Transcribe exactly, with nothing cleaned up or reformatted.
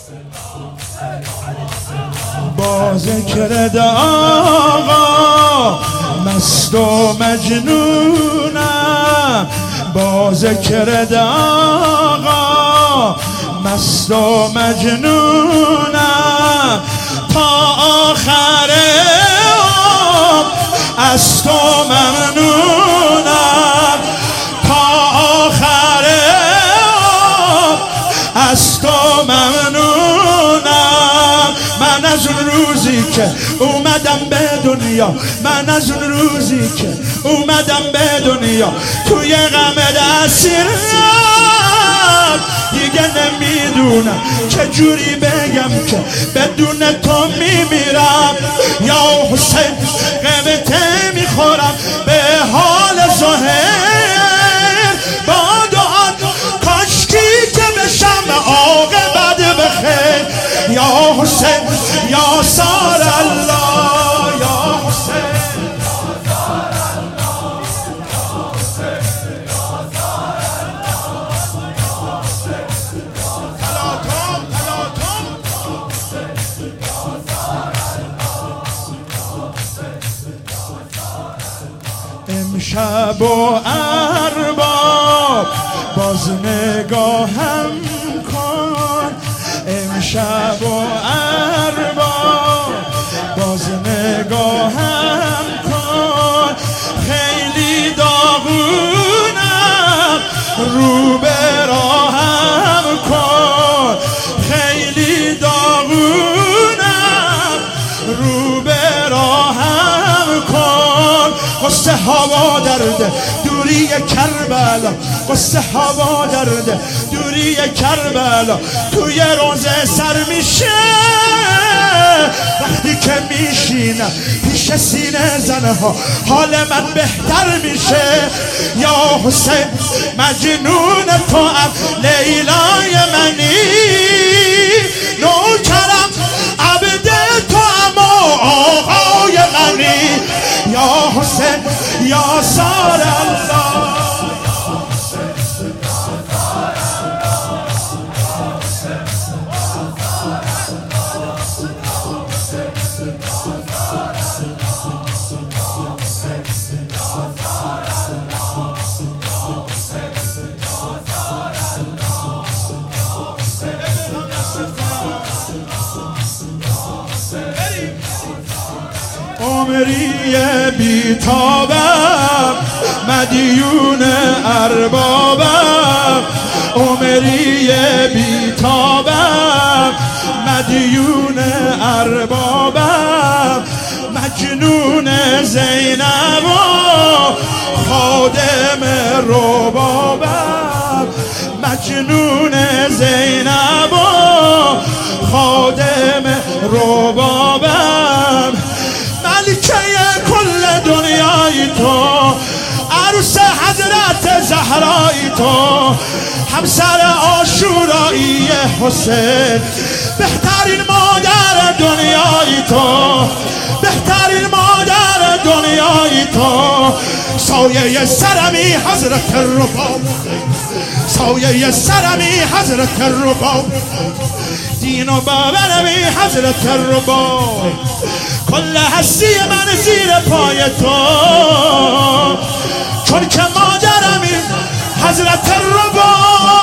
با ذکر آقا مست و مجنونم، با ذکر آقا مست و مجنونم، تا آخر عمر از تو ممنونم، تا آخر عمر از تو ممنونم. من از اون روزی که اومدم به دنیا، من از اون روزی که اومدم به دنیا توی غم اسیرم، دیگه نمیدونم چه جوری بگم که بدون تو میمیرم. یا حسین غمته میخورم به حال ظاهر، با دعا کاشکی که بشم عاقبت بخیر. یا حسین یا سار الله، یا حسین امشب و ارباب باز نگاهم کن، امشب و ارباب باز نگاهم کن. خیلی داغونم رو به راهم کن، خیلی داغونم رو به راهم کن. قصه هوا درده دوری کربلا، قصه هوا درده دوری کربلا، توی روزه سر میشه وقتی که میشینم پیش سینه زنها، حال من بهتر میشه. یا حسین مجنون تو ام لیلای منی، نوکرم عبد تو ام آقای منی. یا حسین یا سار الله، عمری بیتابم مدیون اربابم، عمری بیتابم مدیون اربابم، مجنون زینب و خادم ربابم، مجنون زینب و خادم ربابم. ملکه کل دنیای تو، عروس حضرت زهرای تو، همسر عاشورایی حسین، بهترین مادر دنیای تو، بهترین مادر دنیای تو. سایه سرمی حضرت رباب، سایه سرمی حضرت رباب، دین و باورمی حضرت رباب. کل هستی من زیر پای تو، چون که مادرمی حضرت رباب.